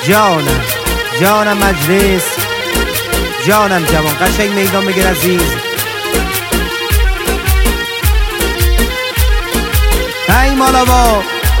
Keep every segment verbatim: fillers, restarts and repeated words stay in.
جانم جانم مجلس، جانم جوان، قشنگ میدان بگیر عزیز. ای مالاوا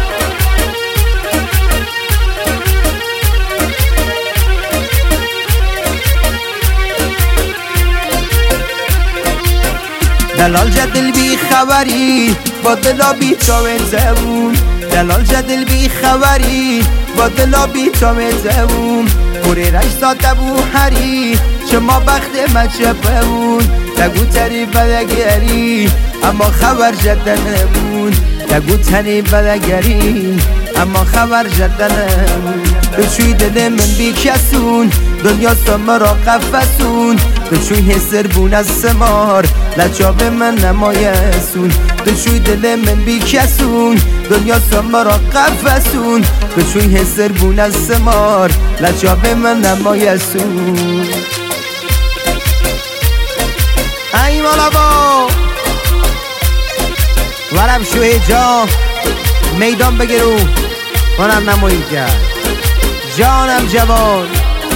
دلال جدل بی خبری با دلا بی تاوه زبون، دلال جدل بی خبری با دلا بی تاوه زبون. پوری رش ساته بو هری شما بخت مچه بون، تگو تری بدگری اما خبر جدل نبون، تگو تری بدگری اما خبر جدل نبون. بچوی دل من بی کسون دنیا سمرا قفسون، بچوی حسر بون از سمار لچاب من نمایسون. بچوی دل من بی کسون دنیا سمرا قفسون، بچوی حسر بون از سمار لچاب من نمایسون. ای مالاوا ورم شوی جا میدان بگیرو کنم نمایی کرد. جانم جوان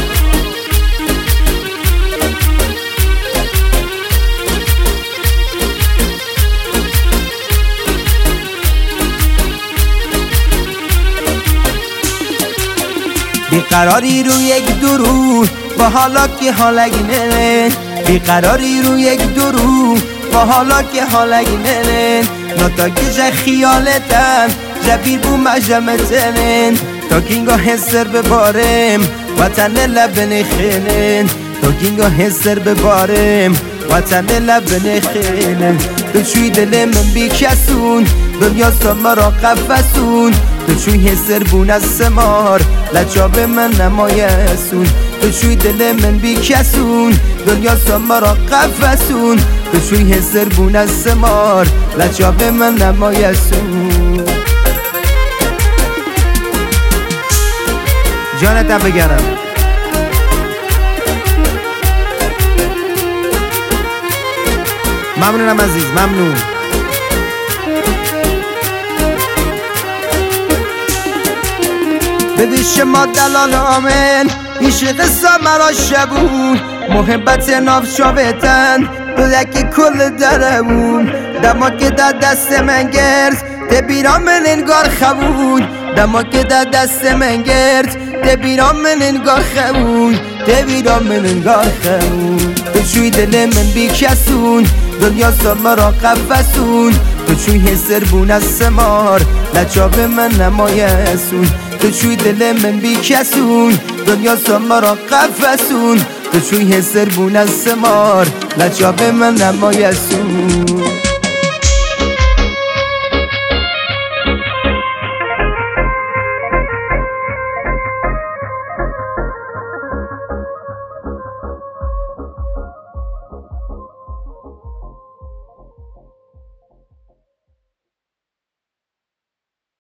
بیقراری رو یک درو با حالا که حالگینه، بیقراری رو یک درو با حالا که حالگینه. نتا که خیالتن جبیر بو مجمتنن، تا کینگا حسر ببارم وطن لبن خیلن، تا کینگا حسر ببارم وطن لبن خیلن. بچوی دل من بی کسون دنیا سمرا قفسون، بچوی حسر بون از سمار لچاب من نمایسون. بچوی دل من بی کسون دنیا سمرا قفسون، بچوی حسر بون از سمار لچاب من نمایسون. جانتم بگرم ممنونم عزیز، ممنون. ببین شما دلال آمن ایش قصه مرا شبون، محبت ناف شاوتن بلکی کل درمون. دما که در دست من گرد دبیران من انگار خبون، دما که در دست من گرد دبیران من انگار خبون، دبیران من انگار خبون. بچوی دل من بی کسون دنیا سمرا قفسون، بچوی حسر بون از سمار لچاب من نمایسون. بچوی دل من بی کسون دنیا سمرا قفسون، بچوی حسر بون از سمار لچاب من نمایسون.